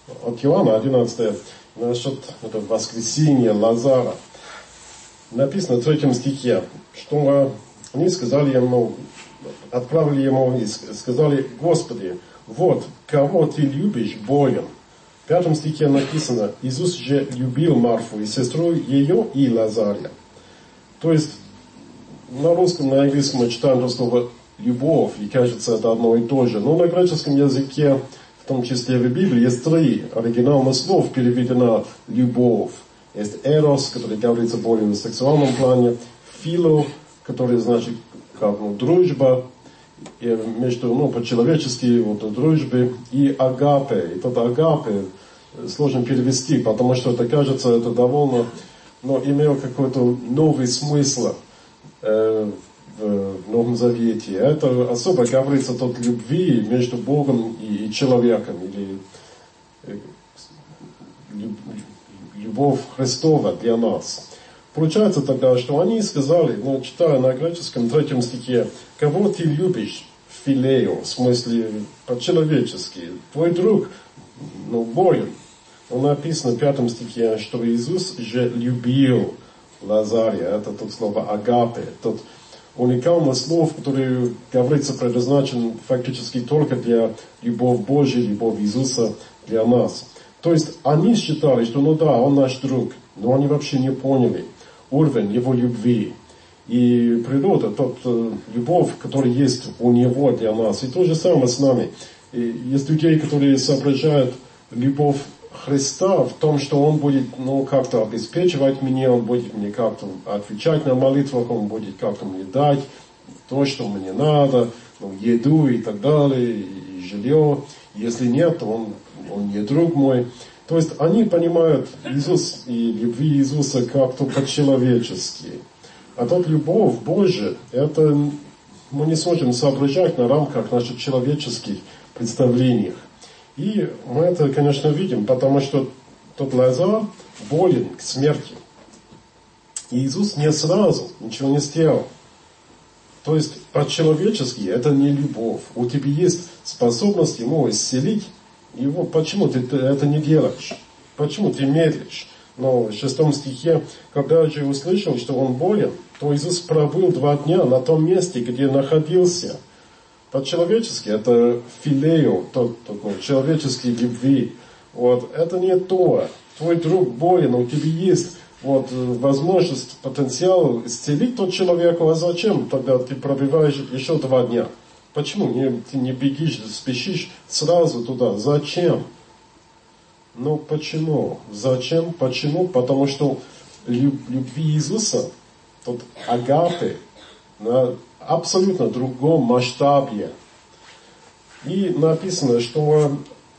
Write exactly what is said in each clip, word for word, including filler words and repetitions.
от Иоанна одиннадцатое, насчет этого воскресения Лазара. Написано в третьем стихе, что они сказали ему, отправили ему и сказали: Господи, вот, кого ты любишь, болен. В пятом стихе написано: Иисус же любил Марфу и сестру ее и Лазаря. То есть на русском, на английском мы читаем то слово «любовь», и кажется, это одно и то же. Но на греческом языке, в том числе в Библии, есть три оригинальных слов, переведено «любовь». Есть «эрос», который говорится более на сексуальном плане, «фило», который значит как ну, «дружба», и между, ну, по-человечески, вот, дружбы, и «агапе». И это «агапе» сложно перевести, потому что это кажется, это довольно, но имело какой-то новый смысл э, в Новом Завете. Это особо говорится о любви между Богом и, и человеком, или э, любовь Христова для нас. Получается тогда, что они сказали, ну, читая на греческом третьем стихе: кого ты любишь, филео, в смысле по-человечески, твой друг, ну, болен. Но написано в пятом стихе, что Иисус же любил Лазаря. Это тут слово агапе, тот уникальное слово, которое, говорится, предназначен фактически только для любовь Божьей, любовь Иисуса для нас. То есть они считали, что ну да, он наш друг, но они вообще не поняли уровень его любви. И природа, тот э, любовь, которая есть у него для нас. И то же самое с нами. И есть людей, которые соображают любовь Христа в том, что Он будет, ну, как-то обеспечивать меня, Он будет мне как-то отвечать на молитвах, Он будет как-то мне дать то, что мне надо, ну, еду и так далее, и жилье. Если нет, то Он, он не друг мой. То есть они понимают Иисус и любви Иисуса как-то по-человечески. А тот любовь Божия, это мы не сможем соображать на рамках наших человеческих представлений. И мы это, конечно, видим, потому что тот Лазар болен к смерти. И Иисус не сразу ничего не сделал. То есть по-человечески это не любовь. У тебя есть способность ему исцелить его. Почему ты это не делаешь? Почему ты медлишь? Но в шестом стихе, когда же услышал, что он болен, то Иисус пробыл два дня на том месте, где находился. По-человечески это филео, тот, тот, ну, человеческой любви. Вот, это не то. Твой друг болен, у тебя есть вот, возможность, потенциал исцелить тот человека, а зачем тогда ты пробиваешь еще два дня? Почему не, ты не бегишь, спешишь сразу туда? Зачем? Ну почему? Зачем? Почему? Потому что люб, любви Иисуса, тот агапе, на абсолютно другом масштабе. И написано, что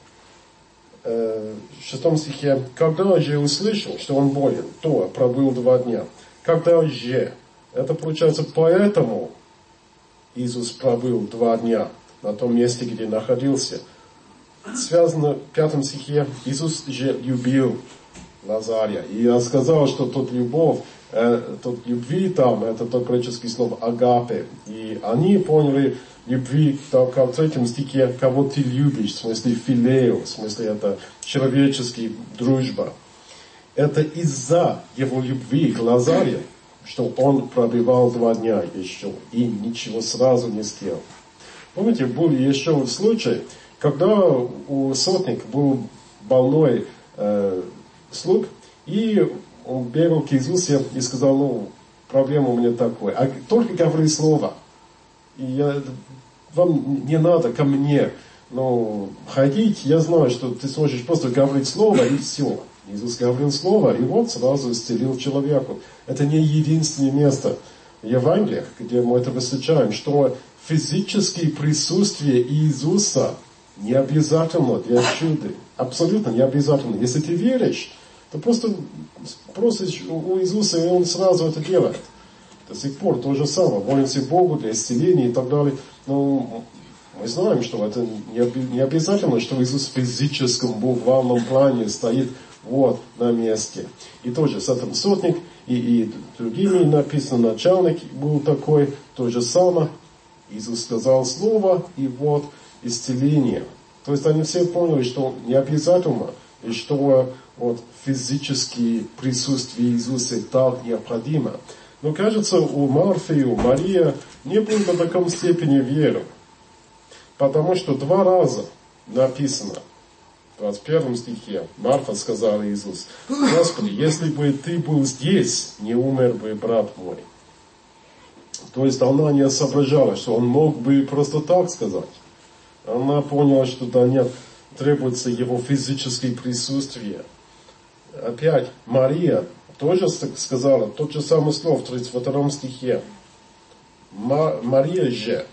э, в шестом стихе: когда же услышал, что он болен, то пробыл два дня. Когда же? Это получается поэтому Иисус пробыл два дня на том месте, где находился. Связано в пятом стихе: Иисус же любил Лазаря. И я сказал, что тот любовь, э, тот любви там, это тот греческий слово агапе. И они поняли любви, так, как в третьем стихе, кого ты любишь, в смысле филео, в смысле это человеческий дружба. Это из-за его любви к Лазарю, что он пробивал два дня еще и ничего сразу не сделал. Помните, был еще случай, когда у сотника был больной э, слуг, и он бегал к Иисусу и сказал: ну, проблема у меня такая, а только говори слово, и я, вам не надо ко мне, но ходить, я знаю, что ты сможешь просто говорить слово и все. Иисус говорил слово, и вот сразу исцелил человеку. Это не единственное место в Евангелиях, где мы это встречаем, что физическое присутствие Иисуса не обязательно для чуда. Абсолютно не обязательно. Если ты веришь, то просто просишь у Иисуса, и Он сразу это делает. До сих пор то же самое. Молимся Богу для исцеления и так далее. Но мы знаем, что это не обязательно, что Иисус в физическом, буквальном плане стоит вот на месте. И тоже с этим сотник и, и другими написано, начальник был такой, то же самое. Иисус сказал слово, и вот исцеление. То есть они все поняли, что не обязательно, и что вот физическое присутствие Иисуса так необходимо. Но кажется, у Марфы и у Марии не было до такой степени веры. Потому что два раза написано, в двадцать первом стихе, Марфа сказала Иисусу: «Господи, если бы ты был здесь, не умер бы брат мой». То есть она не соображала, что он мог бы просто так сказать. Она поняла, что да нет, требуется его физическое присутствие. Опять Мария тоже сказала тот же самый слово в тридцать втором стихе. Мария же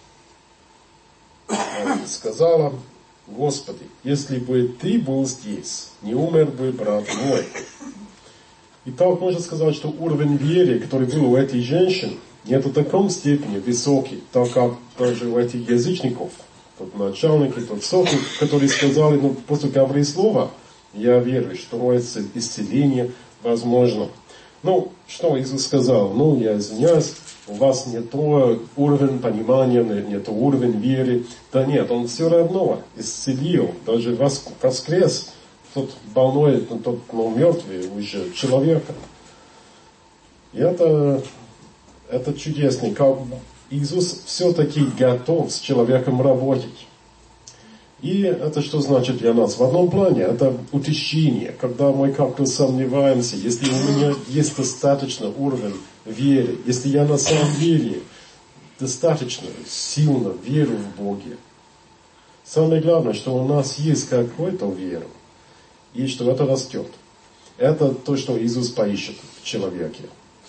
сказала: «Господи, если бы ты был здесь, не умер бы брат мой». И так можно сказать, что уровень веры, который был у этой женщины, не до такой степени высокий, так как даже у этих язычников, тот начальники, тот сотник, которые сказали, ну, после говорить слова, я верю, что это исцеление возможно. Ну, что Иисус сказал? Ну, я извиняюсь, у вас не то уровень понимания, не то уровень веры. Да нет, он все равно исцелил, даже воскрес тот больной, тот ну, мертвый уже человека. И это, это чудесно, как Иисус все-таки готов с человеком работать. И это что значит для нас? В одном плане это утешение, когда мы как-то сомневаемся, если у меня есть достаточно уровень веры, если я на самом деле достаточно сильно верю в Боге. Самое главное, что у нас есть какой-то вера, и что это растет. Это то, что Иисус поищет в человеке.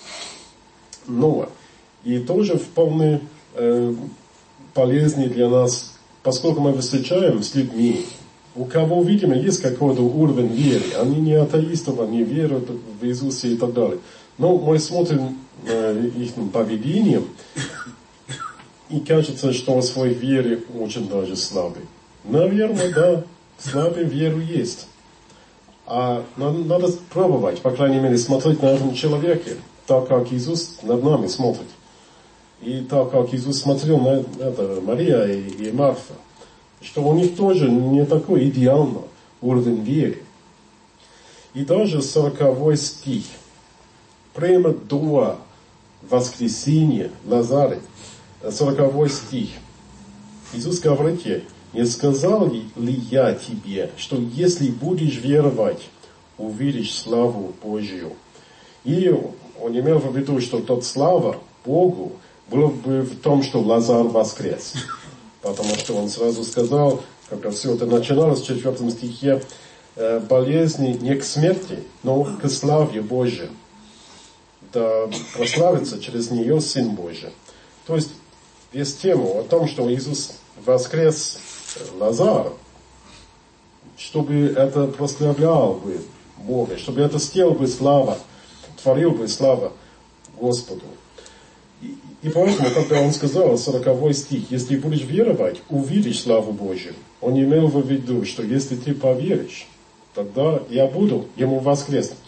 Но и тоже вполне э, полезный для нас, поскольку мы встречаем с людьми, у кого, видимо, есть какой-то уровень веры, они не атеисты, они верят в Иисуса и так далее. Но мы смотрим э, их поведением, и кажется, что в своей вере очень даже слабый. Наверное, да, слабый веру есть. А надо, надо пробовать, по крайней мере, смотреть на этого человека, так как Иисус над нами смотрит. И так как Иисус смотрел на это, Мария и, и Марфа, что у них тоже не такой идеальный уровень веры. И даже сороковой стих, прямо до воскресения Лазаря, сороковой стих, Иисус говорит ей: «Не сказал ли я тебе, что если будешь веровать, увидишь славу Божью?» И он имел в виду, что тот слава Богу было бы в том, что Лазарь воскрес. Потому что он сразу сказал, когда все это начиналось в четвертом стихе, болезни не к смерти, но к славе Божьей. Да прославится через нее Сын Божий. То есть, весь тему о том, что Иисус воскрес Лазаря, чтобы это прославлял бы Бога, чтобы это сделал бы слава, творил бы слава Господу. И, и поэтому, когда он сказал, сороковой стих, если будешь веровать, увидишь славу Божью, он имел в виду, что если ты поверишь, тогда я буду ему воскреснуть.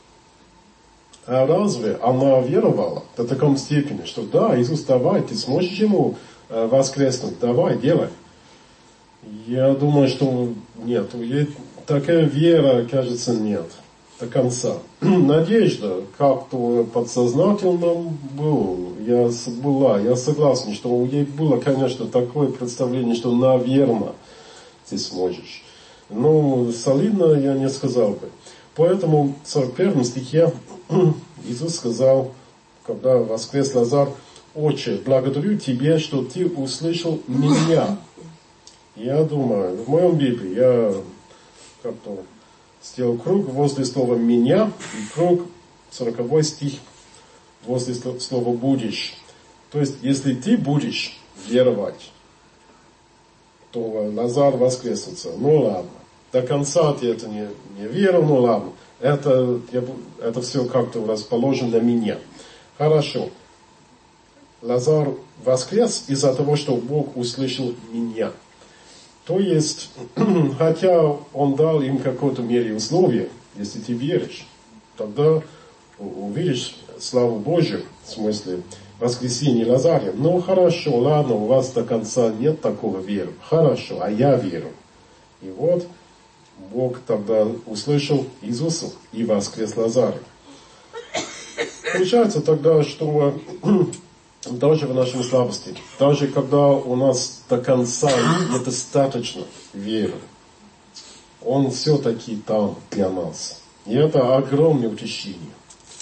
А разве она веровала до такой степени, что да, Иисус, давай, ты сможешь ему э, воскреснуть, давай, делай. Я думаю, что нет, ей такая вера, кажется, нет до конца. Надежда как-то подсознательно была, я, была, я согласен, что у нее было, конечно, такое представление, что, наверное, ты сможешь. Но солидно я не сказал бы. Поэтому в сорок первом стихе Иисус сказал, когда воскрес Лазарь: «Отче, благодарю Тебе, что Ты услышал меня». Я думаю, в моем Библии я как-то сделал круг возле слова «меня» и круг, сороковой стих, возле слова «будешь». То есть, если ты будешь веровать, то Лазарь воскреснется. Ну ладно. До конца ты это не, не верил, ну ладно. Это, это все как-то расположено на меня. Хорошо. Лазарь воскрес из-за того, что Бог услышал меня. То есть, хотя Он дал им какой-то мере условия, если ты веришь, тогда увидишь славу Божью, в смысле воскресения Лазаря. Ну хорошо, ладно, у вас до конца нет такого веры. Хорошо, а я верю. И вот Бог тогда услышал Иисуса и воскрес Лазаря. Получается тогда, что даже в нашей слабости, даже когда у нас до конца недостаточно веры, Он все-таки там для нас. И это огромное утешение.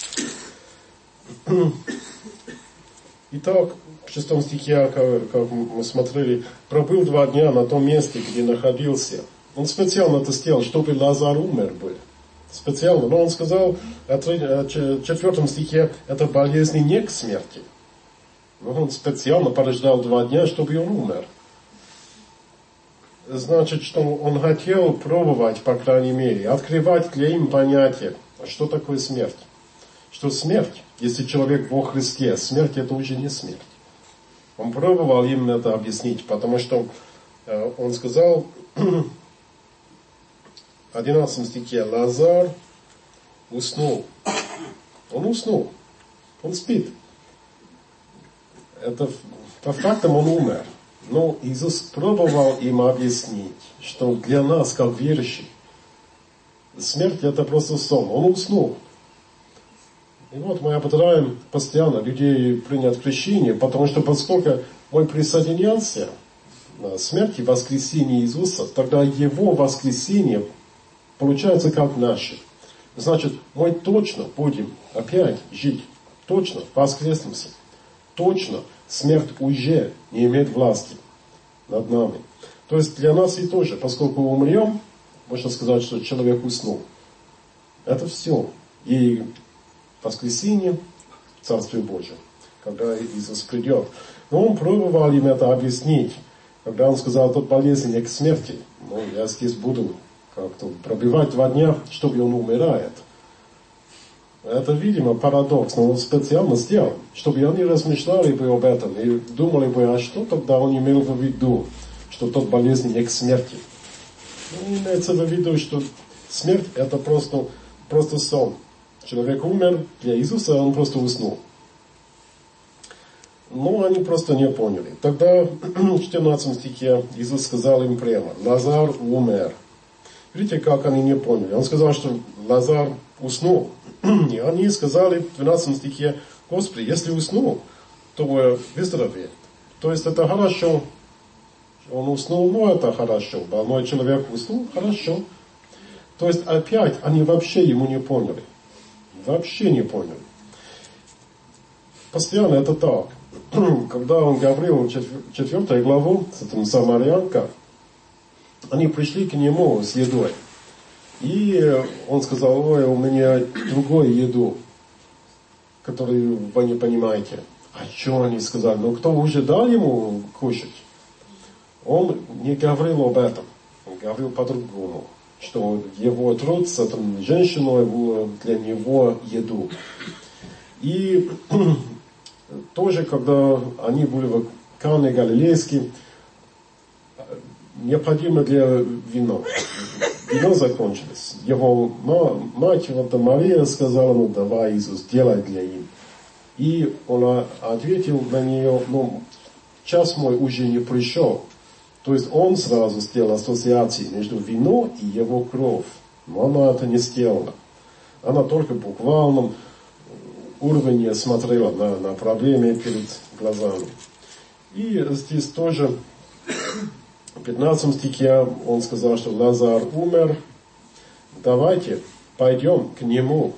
Итак, в шестом стихе, как, как мы смотрели, пробыл два дня на том месте, где находился. Он специально это сделал, чтобы Лазарь умер бы. Специально. Но он сказал в четвертом стихе, это болезнь не к смерти. Но он специально подождал два дня, чтобы он умер. Значит, что он хотел пробовать, по крайней мере, открывать для им понятие, что такое смерть. Что смерть, если человек во Христе, смерть это уже не смерть. Он пробовал им это объяснить, потому что э, он сказал в одиннадцатом стихе, Лазарь уснул. Он уснул. Он спит. Это по фактам он умер. Но Иисус пробовал им объяснить, что для нас, как верующих, смерть это просто сон. Он уснул. И вот мы ободряем постоянно людей принять крещение, потому что поскольку мы присоединялся на смерти воскресения Иисуса, тогда Его воскресение получается как наше. Значит, мы точно будем опять жить, точно воскреснемся, точно смерть уже не имеет власти над нами. То есть для нас и тоже, поскольку умрем, можно сказать, что человек уснул. Это все. И воскресенье, Царствие Божие, когда Иисус придет. Но он пробовал им это объяснить, когда он сказал, тот болезнь не к смерти. Ну, я здесь буду как-то пробивать два дня, чтобы он умирает. Это, видимо, парадокс, но он специально сделал, чтобы они размышляли бы об этом и думали бы, а что тогда он имел в виду, что тот болезнь не к смерти. Ну, имеется в виду, что смерть это просто, просто сон. Человек умер для Иисуса, он просто уснул. Но они просто не поняли. Тогда в четырнадцатом стихе Иисус сказал им прямо, Лазарь умер. Видите, как они не поняли. Он сказал, что Лазарь уснул. И они сказали в двенадцатом стихе, Господи, если уснул, то выздоровеет. То есть это хорошо. Он уснул, ну это хорошо. Больной человек уснул, хорошо. То есть опять они вообще ему не поняли. Вообще не поняли. Постоянно это так. Когда он говорил четвертую главу с этим самарянка, они пришли к нему с едой. И он сказал, ой, у меня другую еду, которую вы не понимаете. А что они сказали? Ну, кто уже дал ему кушать? Он не говорил об этом. Он говорил по-другому. Что его труд с этой женщиной был для него еду. И тоже, когда они были в Кане Галилейске, необходимо для вина. Вино закончилось. Его мать, вот Мария, сказала, ну давай, Иисус, делай для них. И он ответил на нее, ну, час мой уже не пришел. То есть он сразу сделал ассоциации между вином и его кровь. Но она это не сделала. Она только в буквальном уровне смотрела на, на проблемы перед глазами. И здесь тоже в пятнадцатом стихе он сказал, что Лазарь умер. Давайте пойдем к нему.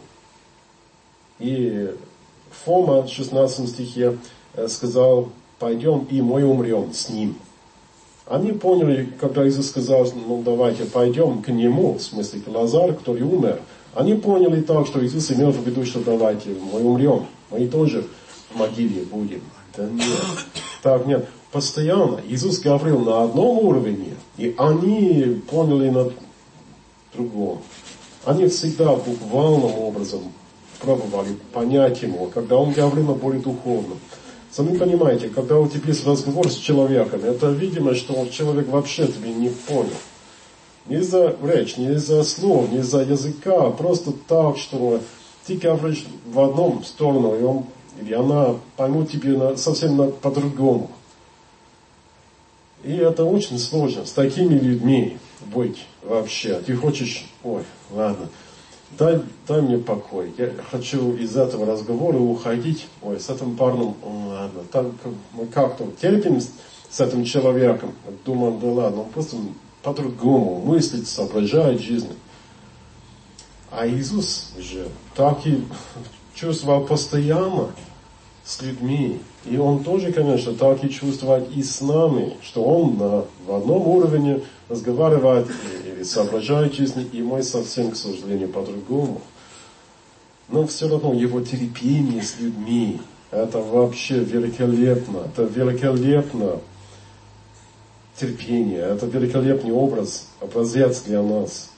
И Фома в шестнадцатом стихе сказал, пойдем и мы умрем с ним. Они поняли, когда Иисус сказал, ну давайте пойдем к нему, в смысле к Лазарю, который умер. Они поняли так, что Иисус имел в виду, что давайте мы умрем, мы тоже в могиле будем. Да нет. Так нет. Постоянно Иисус говорил на одном уровне, и они поняли на другом. Они всегда буквальным образом пробовали понять Ему, когда Он говорил на более духовном. Сами понимаете, когда у тебя есть разговор с человеком, это видимо, что человек вообще тебя не понял. Не из-за речи, не из-за слов, не из-за языка, а просто так, что ты говоришь в одном сторону, и он или она поймут тебе совсем по-другому. И это очень сложно с такими людьми быть вообще? Ты хочешь, ой, ладно, дай, дай мне покой. Я хочу из этого разговора уходить. Ой, с этим парнем, ладно, так мы как-то терпим с этим человеком. Думаем, да ладно, он просто по-другому мыслит, соображает жизнь. А Иисус же так и чувствовал постоянно с людьми. И Он тоже, конечно, так и чувствует и с нами, что Он на, в одном уровне разговаривает или соображает жизнь, и мы совсем, к сожалению, по-другому. Но все равно Его терпение с людьми, это вообще великолепно. Это великолепно терпение, это великолепный образ, образец для нас.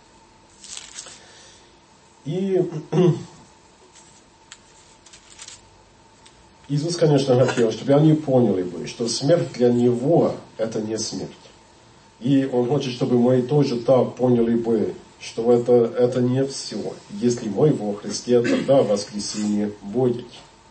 И Иисус, конечно, хотел, чтобы они поняли бы, что смерть для Него – это не смерть. И Он хочет, чтобы мы тоже так поняли бы, что это, это не все. Если мы во Христе, тогда воскресение будет.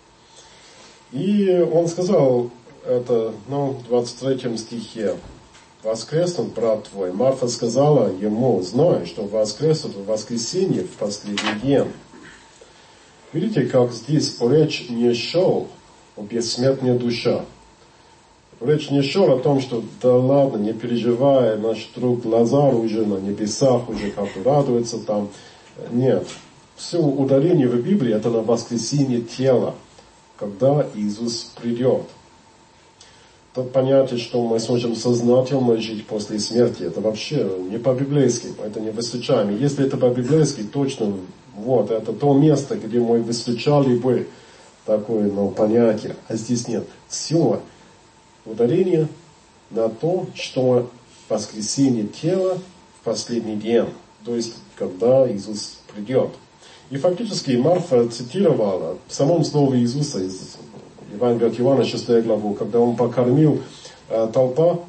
И Он сказал это, ну, в двадцать третьем стихе. «Воскреснут, брат твой». Марфа сказала ему, зная, что воскреснут в воскресенье в последний день. Видите, как здесь речь не шел о бессмертной душе. Речь не шел о том, что да ладно, не переживай, наш друг Лазар уже на небесах, уже как-то радуется там. Нет. Все ударение в Библии это на воскресение тела, когда Иисус придет. То понятие, что мы сможем сознательно жить после смерти, это вообще не по-библейски, это не высвечаем. Если это по-библейски, точно, вот, это то место, где мы высвечали бы такое, ну, понятие, а здесь нет. Все ударение на то, что воскресение тела в последний день, то есть, когда Иисус придет. И фактически Марфа цитировала в самом слове Иисуса из Евангелия от Иоанна, шестую главу, когда Он покормил э, толпа,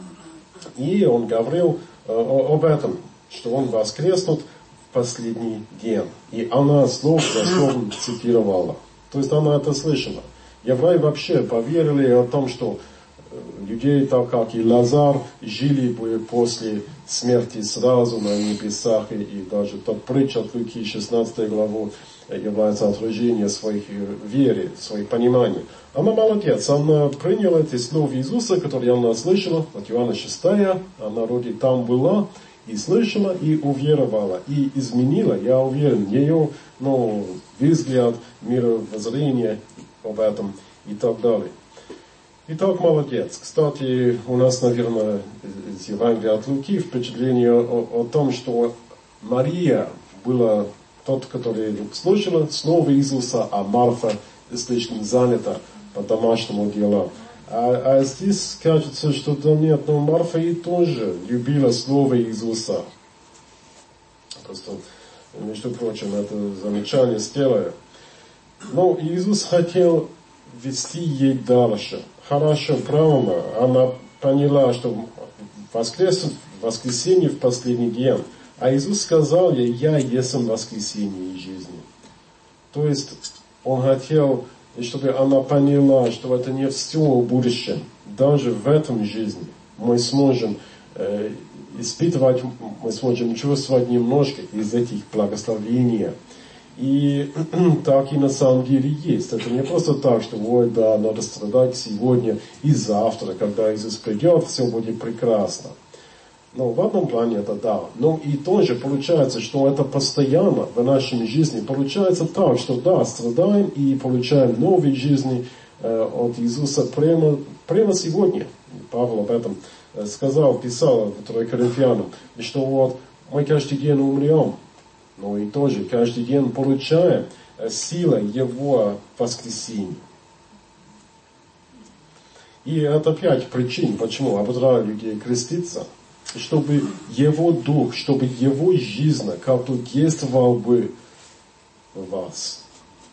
и Он говорил э, об этом, что Он воскреснут в последний день. И она слово за словом цитировала. То есть она это слышала. Евреи вообще поверили о том, что людей, так как и Лазар, жили бы после смерти сразу на небесах, и, и даже тот притча от Луки, шестнадцатой главу, является отражением своих веры, своих пониманий. Она молодец, она приняла эти слова Иисуса, которые она слышала, от Иоанна шестая, она вроде там была, и слышала, и уверовала, и изменила, я уверен, ее, ну, взгляд, мировоззрение об этом и так далее. Итак, молодец. Кстати, у нас, наверное, из Евангелия от Луки впечатление о, о том, что Мария была тот, который слушала слово Иисуса, а Марфа слишком занята по домашнему делу. А, а здесь кажется, что да нет, но Марфа и тоже любила слово Иисуса. Просто, между прочим, это замечание сделаю. Но Иисус хотел вести ей дальше. Хорошо, правильно, она поняла, что воскреснет в воскресенье в последний день. А Иисус сказал ей, я есть воскресенье и жизни. То есть, Он хотел, чтобы она поняла, что это не все в будущем. Даже в этом жизни мы сможем э, испытывать, мы сможем чувствовать немножко из этих благословений. И так и на самом деле есть. Это не просто так, что ой, да, надо страдать сегодня и завтра, когда Иисус придет, все будет прекрасно. Но в одном плане это да. Но и тоже получается, что это постоянно в нашей жизни. Получается так, что да, страдаем и получаем новые жизни э, от Иисуса прямо, прямо сегодня. Павел об этом сказал, писал в втором Коринфянам, что вот мы каждый день умрем. Но и тоже каждый день получаем силу Его воскресения. И это пять причин, почему ободряю людей креститься, чтобы Его Дух, чтобы Его жизнь как-то действовал бы в вас.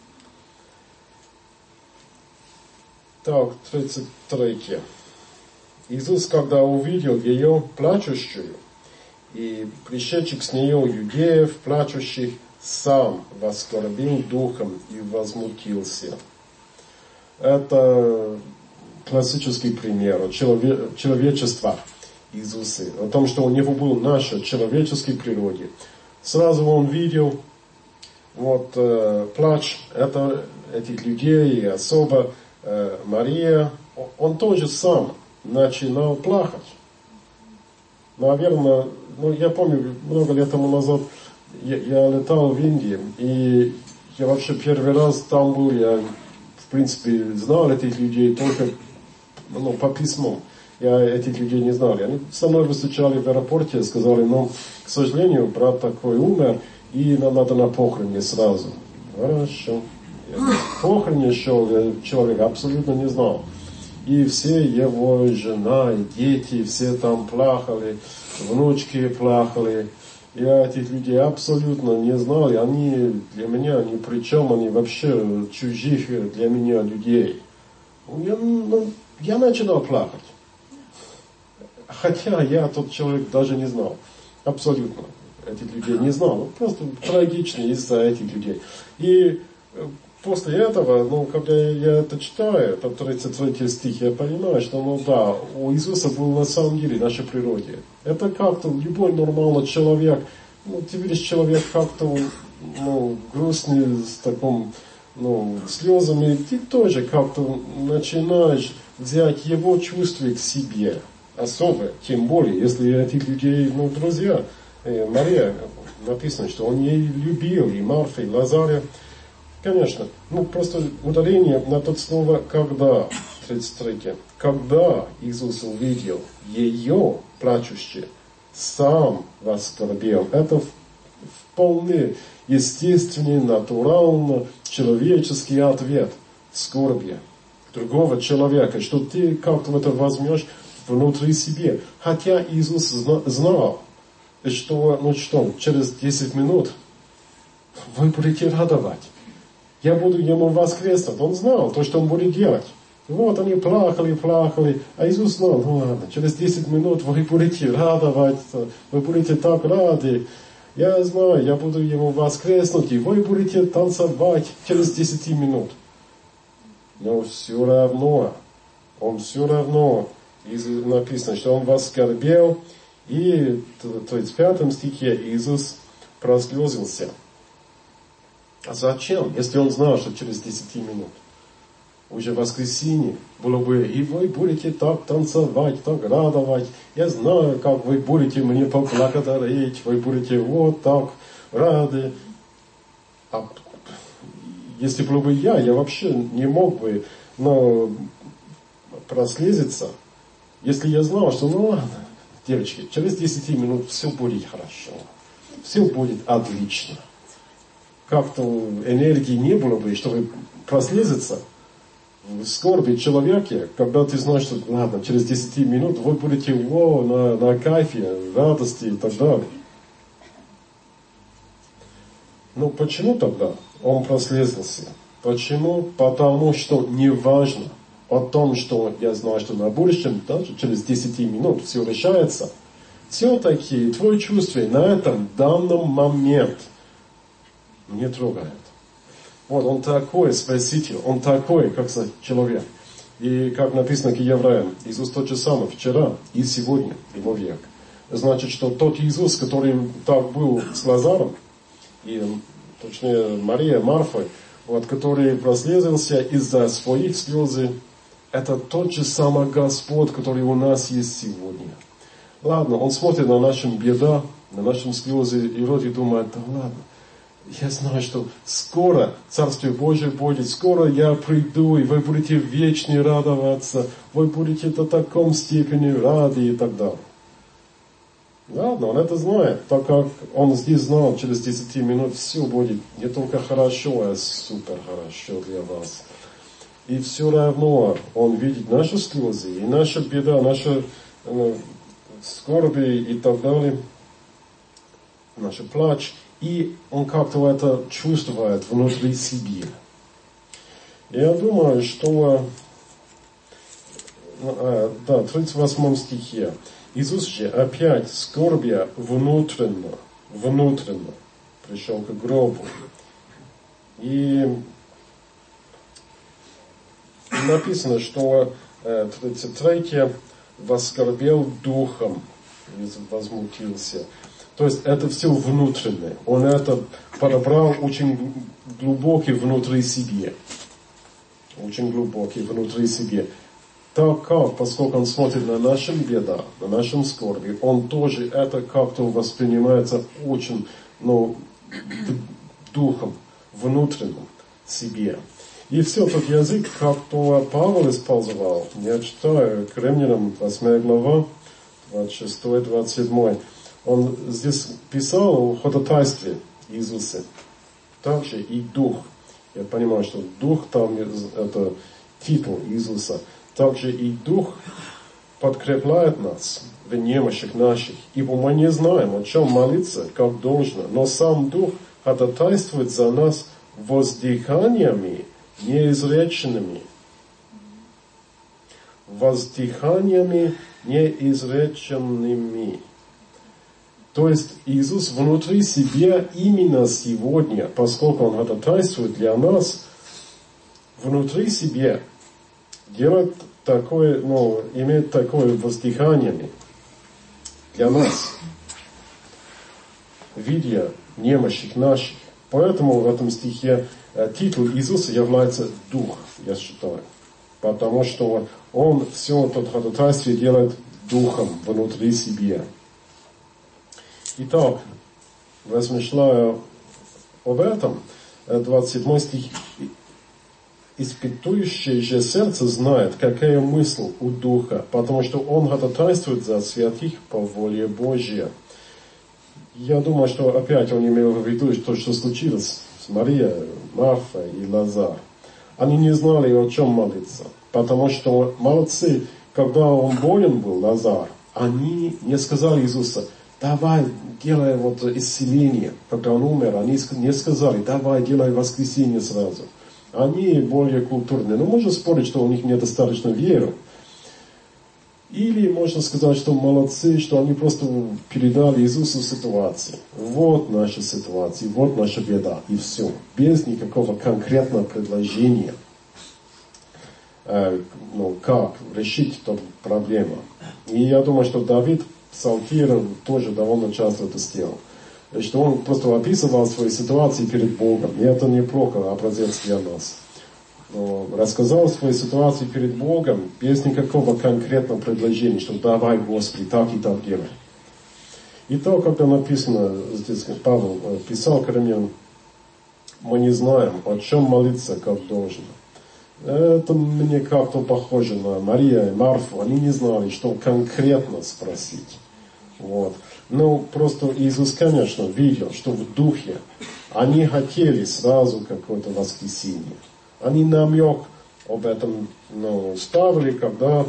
Так, тридцать третье. Иисус, когда увидел ее плачущую, и пришедших с нее иудеев, плачущих, сам воскорбил духом и возмутился. Это классический пример человечества. Иисусе, о том, что у него был наша человеческой природе. Сразу он видел вот, э, плач это, этих людей, и особо э, Мария, он тоже сам начинал плакать. Наверное, ну я помню, много лет тому назад я, я летал в Индии, и я вообще первый раз там был, я в принципе знал этих людей только ну, по письмам. Я этих людей не знал. Они со мной выстучали в аэропорте, сказали, ну, к сожалению, брат такой умер, и нам надо на похороне сразу. Хорошо. Я на похороне шел, я человека абсолютно не знал. И все его жена и дети, все там плакали, внучки плакали. Я этих людей абсолютно не знал, и они для меня ни при чем, они вообще чужих для меня людей. Я, ну, я начинал плакать. Хотя я тот человек даже не знал. Абсолютно. Этих людей не знал. Просто трагично из-за этих людей. И после этого, ну, когда я это читаю, это тридцать третий стих, я понимаю, что, ну да, у Иисуса был на самом деле в нашей природе. Это как-то любой нормальный человек, ну, ты видишь человек как-то, ну, грустный, с таким, ну, слезами, ты тоже как-то начинаешь взять его чувства к себе. Особо, тем более, если этих людей, ну, друзья, э, Мария, написано, что он ей любил, и Марфа, и Лазаря. Конечно, ну, просто ударение на то слово «когда», тридцать три. Когда Иисус увидел ее плачущей, сам воскорбел. Это вполне естественный, натуральный, человеческий ответ скорби другого человека, что ты как-то это возьмешь внутри себе. Хотя Иисус знал, что, ну что, через десять минут вы будете радовать. Я буду ему воскреснуть. Он знал то, что он будет делать. Вот они плакали, плакали. А Иисус знал, ну ладно, через десять минут вы будете радоваться, вы будете так рады. Я знаю, я буду ему воскреснуть, и вы будете танцевать через десять минут. Но все равно, он все равно, написано, что он воскорбел, и в тридцать пятом стихе Иисус прослезился. А зачем, если он знал, что через десять минут? Уже воскресенье было бы, и вы будете так танцевать, так радовать. Я знаю, как вы будете мне поблагодарить, вы будете вот так рады. А если было бы я, я вообще не мог бы, но прослезиться, если я знал, что ну ладно, девочки, через десять минут все будет хорошо, все будет отлично. Как-то энергии не было бы, чтобы прослезиться в скорби человеке, когда ты знаешь, что ладно, через десять минут вы будете о, на, на кайфе, радости и так далее. Ну почему тогда он прослезился? Почему? Потому что не важно о том, что я знаю, что на будущем, даже через десять минут все решается. Все-таки твои чувства на этом данном момент не трогает. Вот он такой спаситель, он такой, как сказать, человек. И как написано к евреям, Иисус тот же самый вчера и сегодня, и во век. Значит, что тот Иисус, который так был с Лазаром, и точнее Мария, Марфа, вот, который прослезился из-за своих слез, это тот же самый Господь, который у нас есть сегодня. Ладно, он смотрит на наши беда, на наши слезы, и вроде думает, да ладно, я знаю, что скоро Царствие Божие будет, скоро я приду, и вы будете вечно радоваться, вы будете до таком степени рады и так далее. Ладно, он это знает, так как он здесь знал, через десять минут все будет не только хорошо, а супер хорошо для вас. И все равно он видит наши слезы, и наша беда, наши э, скорби и так далее, наш плач. И он как-то это чувствует внутри себя. Я думаю, что а, да, в тридцать восьмом стихе Иисус же опять скорбя внутренно, внутренно пришел к гробу. И написано, что тридцать третье, воскорбел духом, возмутился. То есть это все внутреннее. Он это подобрал очень глубокий внутри себе. Очень глубокий внутри себе. Так как, поскольку он смотрит на наши беды, на нашем скорби, он тоже это как-то воспринимается очень, ну, духом, внутренним себе. И все, тот язык, как-то Павел использовал. Я читаю к Римлянам, восьмая глава, двадцать шестой двадцать седьмой. Он здесь писал о ходатайстве Иисуса. Также и дух. Я понимаю, что дух там это титул Иисуса. Также и дух подкрепляет нас в немощах наших. Ибо мы не знаем, о чем молиться, как должно. Но сам дух ходатайствует за нас воздыханиями неизреченными. Воздыханиями неизреченными. То есть Иисус внутри себя именно сегодня, поскольку Он ходатайствует для нас, внутри себя делает такое, ну, имеет такое воздыхание для нас, видя немощных наших. Поэтому в этом стихе титул Иисуса является Дух, я считаю. Потому что Он все это ходатайство делает Духом внутри себя. Итак, размышляя об этом, двадцать седьмой стих. «Испытующее же сердце знает, какая мысль у Духа, потому что Он ходатайствует за святых по воле Божьей». Я думаю, что опять он имел в виду то, что случилось с Марией, Марфой и Лазаром. Они не знали, о чем молиться, потому что молодцы, когда он болен был, Лазар, они не сказали Иисусу: давай, делай вот исцеление. Когда он умер, они не сказали: давай, делай воскресенье сразу. Они более культурные. Но можно спорить, что у них недостаточно веры. Или можно сказать, что молодцы, что они просто передали Иисусу ситуацию. Вот наша ситуация, вот наша беда. И все. Без никакого конкретного предложения. Э, ну, как решить эту проблему. И я думаю, что Давид Псалтирь тоже довольно часто это сделал. Что он просто описывал свои ситуации перед Богом. И это неплохо, образец для нас. Но рассказал свою ситуацию перед Богом без никакого конкретного предложения, что давай, Господи, так и так делай. И то, как написано, здесь Павел писал к Римлянам, мы не знаем, о чем молиться, как должно. Это мне как-то похоже на Мария и Марфу. Они не знали, что конкретно спросить. Вот. Ну, просто Иисус, конечно, видел, что в духе они хотели сразу какое-то воскресенье. Они намек об этом, ну, ставили, когда,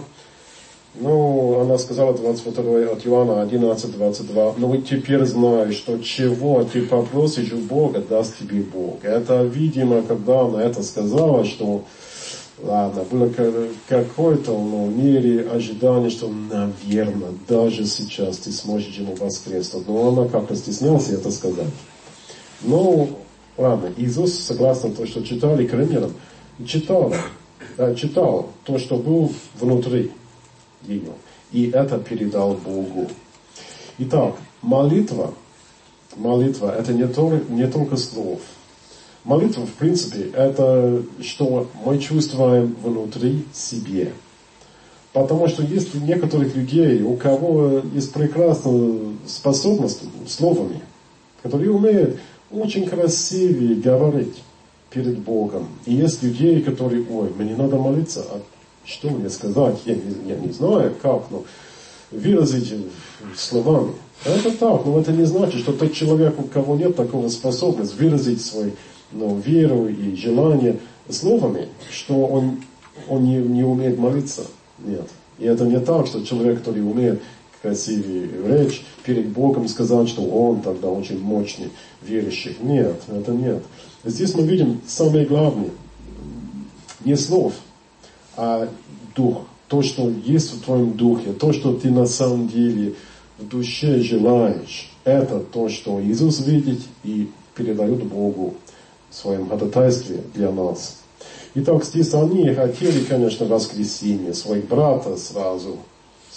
ну, она сказала двадцать второе от Иоанна одиннадцать двадцать два, но ведь теперь знаешь, что чего ты попросишь у Бога, даст тебе Бог. Это, видимо, когда она это сказала, что, ладно, было какое-то, ну, в мире ожидание, что, наверное, даже сейчас ты сможешь ему воскреснуть. Но она как-то стеснялась это сказать. Ну, ладно, Иисус, согласно тому, что читали к Римлянам, читал, да, читал то, что было внутри ее. И это передал Богу. Итак, молитва, молитва это не только, не только слов. Молитва, в принципе, это что мы чувствуем внутри себе. Потому что есть у некоторых людей, у кого есть прекрасная способность словами, которые умеют очень красивее говорить перед Богом. И есть людей, которые: ой, мне надо молиться, а что мне сказать? Я не, я не знаю, как, но выразить словами. Это так, но это не значит, что тот человек, у кого нет такого способности выразить свою, ну, веру и желание словами, что он, он не, не умеет молиться. Нет. И это не так, что человек, который умеет красивее речь перед Богом, сказать, что он тогда очень мощный верующий. Нет, это нет. Здесь мы видим самое главное, не слов, а дух. То, что есть в твоем духе, то, что ты на самом деле в душе желаешь, это то, что Иисус видит и передает Богу в своем ходатайстве для нас. Итак, здесь они хотели, конечно, воскресенье, своих братьев сразу,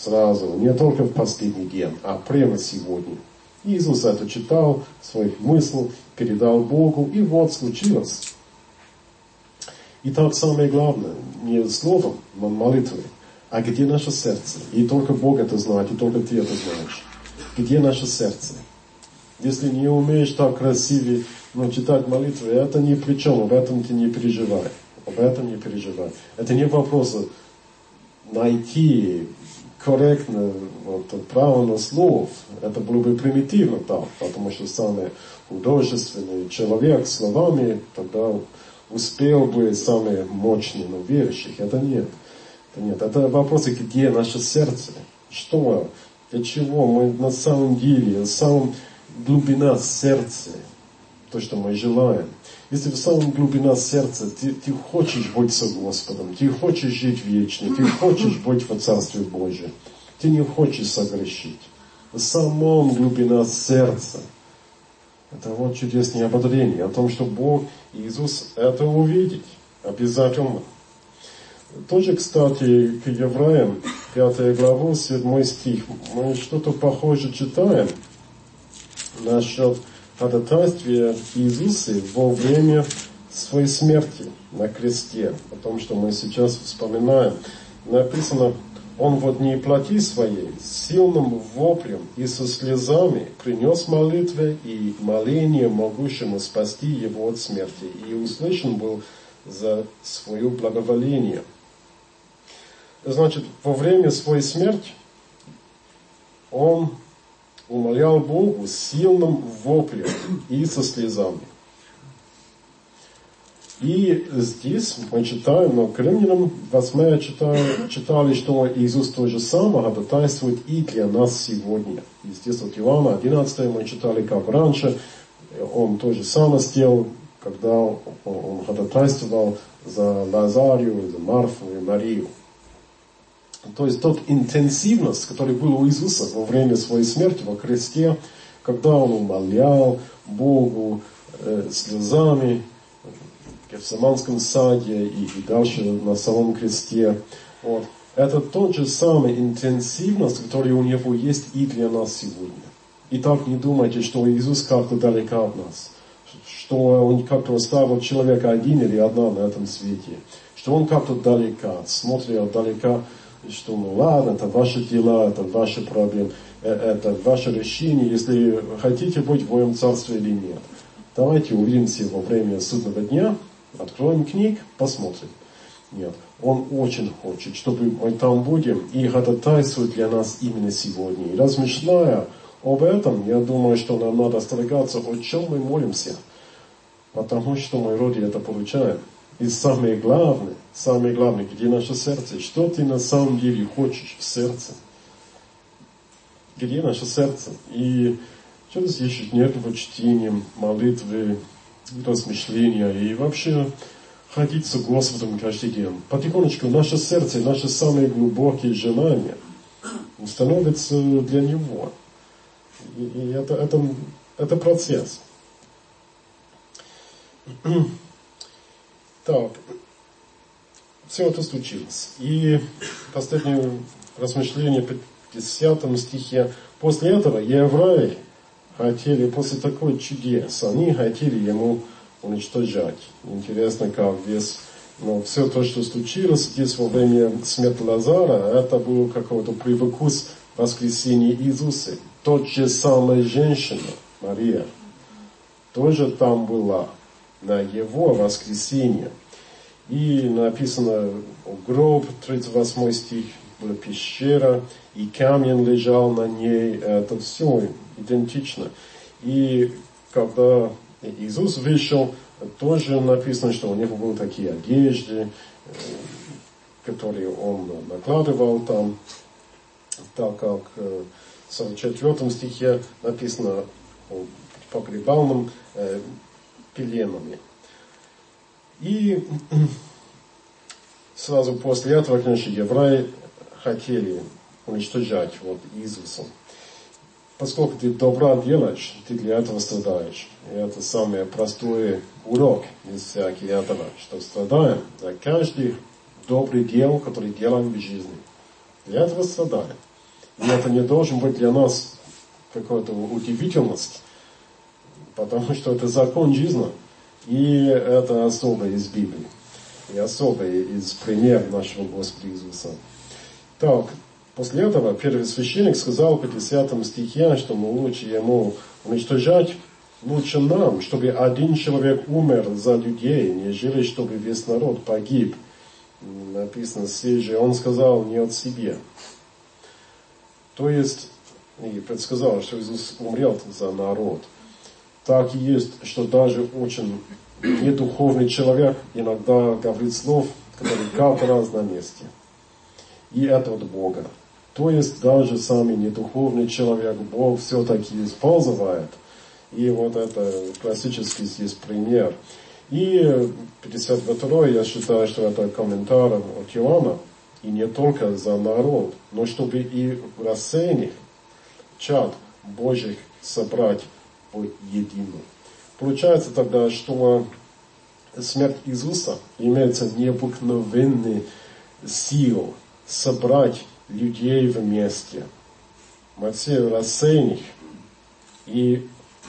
сразу, не только в последний день, а прямо сегодня. Иисус это читал, своих мыслей передал Богу, и вот случилось. И так самое главное, не словом, но молитвой, а где наше сердце. И только Бог это знает, и только ты это знаешь. Где наше сердце? Если не умеешь так красиво, ну, читать молитвы, это ни при чем, об этом ты не переживай. Об этом не переживай. Это не вопрос найти корректно вот, правильно слов. Это было бы примитивно так, потому что самый художественный человек словами тогда успел бы самый мощный, но верующих. Это нет. Это нет. Это вопросы, где наше сердце? Что? Для чего мы на самом деле, на самом глубина сердца, то, что мы желаем. Если в самом глубина сердца ты, ты хочешь быть со Господом, ты хочешь жить вечно, ты хочешь быть в Царстве Божьем, ты не хочешь согрешить. В самом глубина сердца. Это вот чудесное ободрение о том, что Бог, Иисус это увидит обязательно. Тоже, кстати, к Евреям, пятая глава, седьмой стих, мы что-то похожее читаем насчет ходатайствия Иисуса во время своей смерти на кресте. О том, что мы сейчас вспоминаем. Написано, Он вот не плоти своей, сильным воплем и со слезами принес молитвы и моление могущему спасти его от смерти. И услышан был за свое благоволение. Значит, во время своей смерти Он умолял Богу сильным воплем и со слезами. И здесь мы читаем, но к Римлянам восьмая читали, читали, что Иисус то же самое ходатайствует и для нас сегодня. И здесь от Иоанна одиннадцатая мы читали, как раньше, Он то же самое сделал, когда Он ходатайствовал за Лазарию, за Марфу и Марию. То есть тот интенсивность, которая была у Иисуса во время своей смерти во кресте, когда Он умолял Богу э, слезами в Гефсиманском саде и, и дальше на самом кресте. Вот. Это тот же самый интенсивность, которая у Него есть и для нас сегодня. И так не думайте, что Иисус как-то далеко от нас, что Он как-то оставил человека один или одна на этом свете, что Он как-то далеко, смотрел далеко, что ну ладно, это ваши дела, это ваши проблемы, это ваше решение, если хотите быть в моем царстве или нет. Давайте увидимся во время судного дня, откроем книг, посмотрим. Нет, Он очень хочет, чтобы мы там будем и ходатайствует для нас именно сегодня. И размышляя об этом, я думаю, что нам надо остерегаться, о чем мы молимся, потому что мы вроде это получаем. И самое главное, самое главное, где наше сердце, что ты на самом деле хочешь в сердце? Где наше сердце? И через ежедневного чтения, молитвы, размышления и вообще ходить с Господом каждый день. Потихонечку наше сердце, наши самые глубокие желания становятся для Него. И, и это, это, это процесс. Так, все это случилось. И последнее размышление в пятидесятом стихе. После этого евреи хотели, после такой чудес, они хотели Ему уничтожать. Интересно, как весь, но все то, что случилось здесь во время смерти Лазара, это был какой-то привкус воскресения Иисуса. Тот же самая женщина, Мария, тоже там была на Его воскресенье. И написано гроб, тридцать восьмой стих, была пещера, и камень лежал на ней. Это все идентично. И когда Иисус вышел, тоже написано, что у него были такие одежды, которые Он накладывал там, так как в сорок четвёртом стихе написано о погребальном пеленами. И сразу после этого, конечно, евреи хотели уничтожать вот Иисуса. Поскольку ты добра делаешь, ты для этого страдаешь. И это самый простой урок из всяких этого, что страдаем за каждый добрый дел, который делаем в жизни. Для этого страдаем. И это не должен быть для нас какая-то удивительность, потому что это закон жизни, и это особое из Библии, и особое из примера нашего Господа Иисуса. Так, после этого первосвященник сказал в пятидесятом стихе, что мы лучше ему уничтожать, лучше нам, чтобы один человек умер за людей, нежели чтобы весь народ погиб. Написано, сей же он сказал не от себя. То есть, и предсказал, что Иисус умрет за народ. Так и есть, что даже очень недуховный человек иногда говорит слов, которые как раз на месте. И это от Бога. То есть даже самый недуховный человек Бог все-таки использует. И вот это классический здесь пример. И пятьдесят второй, я считаю, что это комментарий от Иоанна. И не только за народ, но чтобы и рассеянных чад Божьих собрать воедино. Получается тогда, что смерть Иисуса имеется необыкновенной силой собрать людей вместе. Мы все рассеянных, и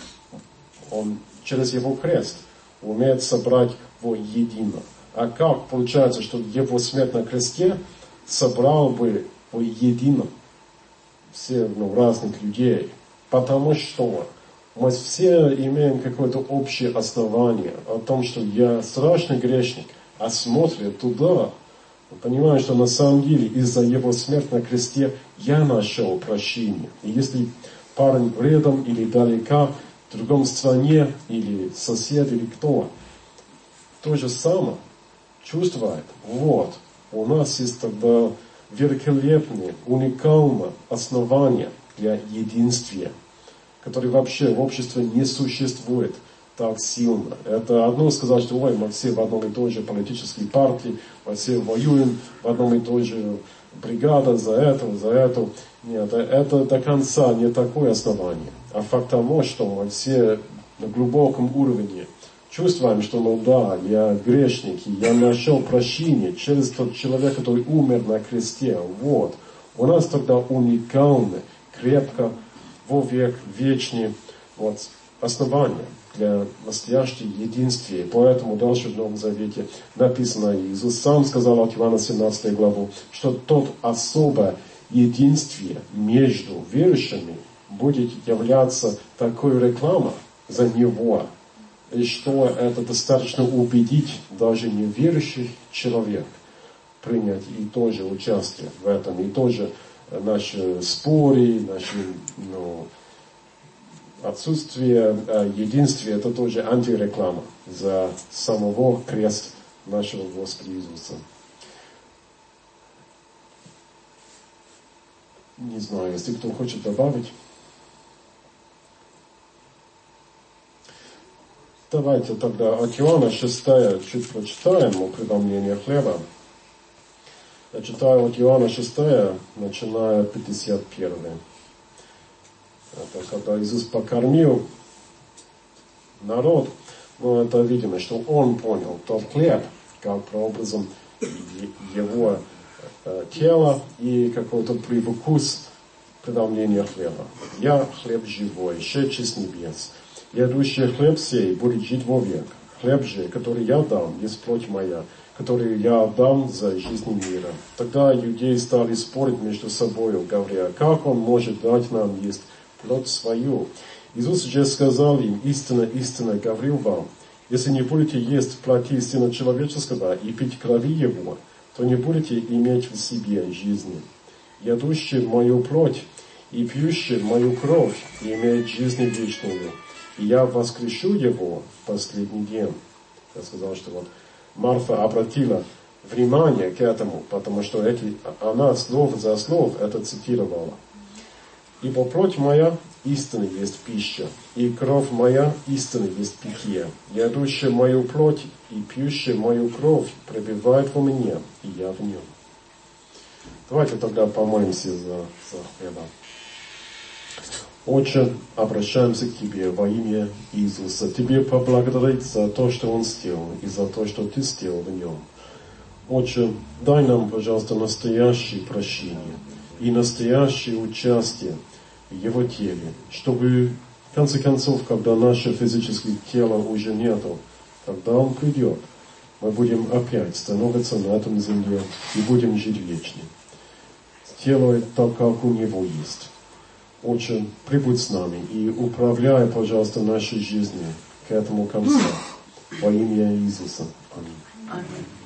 он через его крест умеет собрать воедино. А как получается, что его смерть на кресте собрал бы воедино все ну, разных людей? Потому что мы все имеем какое-то общее основание о том, что я страшный грешник, а смотря туда, понимаю, что на самом деле из-за его смерти на кресте я нашел прощение. И если парень рядом или далеко, в другом стране, или сосед, или кто, то же самое чувствует. Вот, у нас есть тогда великолепное, уникальное основание для единствия, которое вообще в обществе не существует так сильно. Это одно сказать, что ой, мы все в одном и той же политической партии, мы все воюем в одном и той же бригаде за это, за это. Нет, это до конца не такое основание. А факт того, что мы все на глубоком уровне чувствуем, что ну да, я грешник, и я нашел прощение через тот человек, который умер на кресте. Вот. У нас тогда уникальное, крепко, вовек, вечное вот, основание для настоящего единствия. Поэтому дальше в Новом Завете написано, Иисус сам сказал от Иоанна семнадцатой главы, что тот особое единствие между верующими будет являться такой рекламой за него, и что это достаточно убедить даже неверующих человек принять и тоже участие в этом, и тоже наши споры, наши ну, отсутствие э, единствия, это тоже антиреклама за самого крест нашего Господа Иисуса. Не знаю, если кто хочет добавить. Давайте тогда от Иоанна шестая чуть прочитаем о преломлении хлеба. Я читаю от Иоанна шестая, начиная пятьдесят первый. Это когда Иисус покормил народ, но это видимо, что Он понял тот хлеб, как прообразом Его тело и какой-то привкус преломления хлеба. «Я хлеб живой, шедший с небес. Ядущий хлеб сей будет жить вовек. Хлеб же, который я дам, есть плоть моя, которую я отдам за жизнь мира». Тогда иудеи стали спорить между собой, говоря, как Он может дать нам есть плоть свою? Иисус же сказал им, истинно, истинно говорю вам, если не будете есть плоти Сына Человеческого и пить крови Его, то не будете иметь в себе жизни. Ядущий мою плоть и пьющий мою кровь имеет жизнь вечную, и я воскрешу его в последний день. Я сказал, что вот Марфа обратила внимание к этому, потому что эти, она слово за слово это цитировала. «Ибо плоть моя истинно есть пища, и кровь моя истинно есть питье. Ядущий мою плоть и пьющий мою кровь пребывает во мне, и я в нем». Давайте тогда помолимся за, за хлеба. Отче, обращаемся к Тебе во имя Иисуса. Тебе поблагодарить за то, что Он сделал, и за то, что Ты сделал в Нем. Отче, дай нам, пожалуйста, настоящее прощение. и настоящее участие в Его теле, чтобы в конце концов, когда наше физическое тело уже нету, когда Он придет, мы будем опять становиться на этом земле и будем жить вечно. Делай так, как у Него есть. Отче, прибудь с нами и управляй, пожалуйста, нашей жизнью к этому концу. Во имя Иисуса. Аминь. Аминь.